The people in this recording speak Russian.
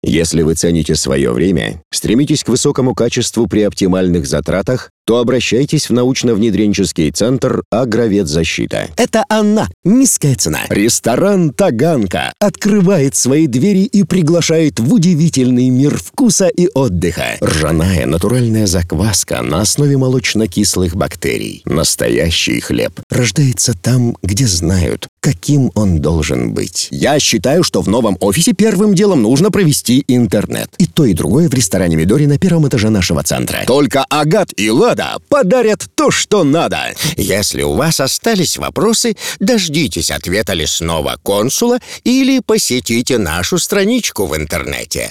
Если вы цените свое время, стремитесь к высокому качеству при оптимальных затратах, то обращайтесь в научно-внедренческий центр «Агроветзащита». Это она, низкая цена. Ресторан «Таганка» Открывает свои двери и приглашает в удивительный мир вкуса и отдыха. ржаная натуральная закваска на основе молочно-кислых бактерий. Настоящий хлеб рождается там, где знают, каким он должен быть. Я считаю, что в новом офисе первым делом нужно провести интернет. И то, и другое в ресторане «Мидори» на первом этаже нашего центра. Только Агат и Лада подарят то, что надо. Если у вас остались вопросы, дождитесь ответа лесного консула или посетите нашу страничку в интернете.